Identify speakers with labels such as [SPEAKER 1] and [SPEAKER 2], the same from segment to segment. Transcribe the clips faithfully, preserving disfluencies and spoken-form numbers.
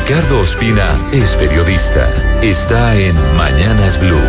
[SPEAKER 1] Ricardo Ospina es periodista. Está en Mañanas Blue.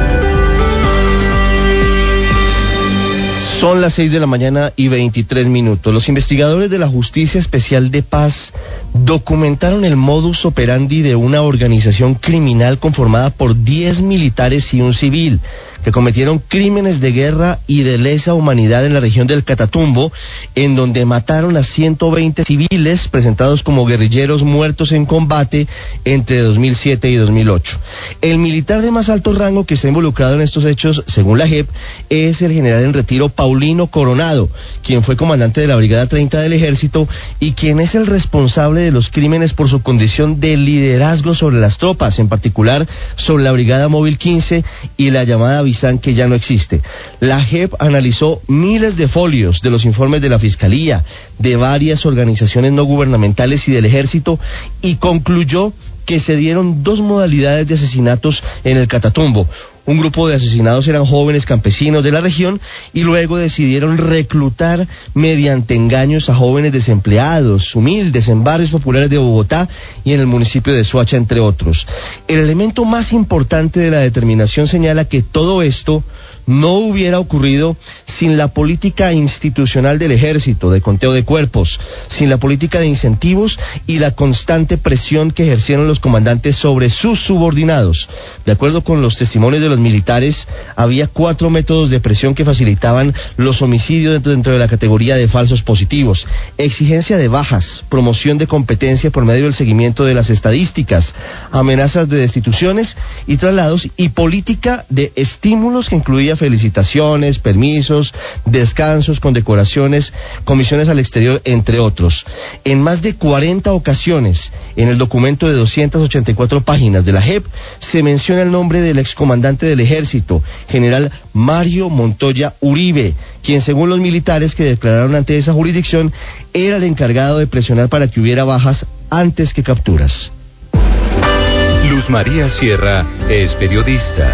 [SPEAKER 2] Son las seis de la mañana y veintitrés minutos. Los investigadores de la Justicia Especial de Paz documentaron el modus operandi de una organización criminal conformada por diez militares y un civil que cometieron crímenes de guerra y de lesa humanidad en la región del Catatumbo, en donde mataron a ciento veinte civiles presentados como guerrilleros muertos en combate entre dos mil siete y dos mil ocho. El militar de más alto rango que está involucrado en estos hechos, según la J E P, es el general en retiro Paulino Coronado, quien fue comandante de la Brigada treinta del Ejército y quien es el responsable de los crímenes por su condición de liderazgo sobre las tropas, en particular sobre la Brigada Móvil quince y la llamada Bizán, que ya no existe. La J E P analizó miles de folios de los informes de la Fiscalía, de varias organizaciones no gubernamentales y del Ejército, y concluyó que se dieron dos modalidades de asesinatos en el Catatumbo. Un grupo de asesinados eran jóvenes campesinos de la región y luego decidieron reclutar mediante engaños a jóvenes desempleados, humildes, en barrios populares de Bogotá y en el municipio de Soacha, entre otros. El elemento más importante de la determinación señala que todo esto no hubiera ocurrido sin la política institucional del Ejército, de conteo de cuerpos, sin la política de incentivos y la constante presión que ejercieron los comandantes sobre sus subordinados. De acuerdo con los testimonios de los militares, había cuatro métodos de presión que facilitaban los homicidios dentro, dentro de la categoría de falsos positivos: exigencia de bajas, promoción de competencia por medio del seguimiento de las estadísticas, amenazas de destituciones y traslados, y política de estímulos que incluía felicitaciones, permisos, descansos, condecoraciones, comisiones al exterior, entre otros. En más de cuarenta ocasiones, en el documento de doscientas ochenta y cuatro páginas de la J E P, se menciona el nombre del excomandante del Ejército, general Mario Montoya Uribe, quien, según los militares que declararon ante esa jurisdicción, era el encargado de presionar para que hubiera bajas antes que capturas.
[SPEAKER 1] Luz María Sierra es periodista.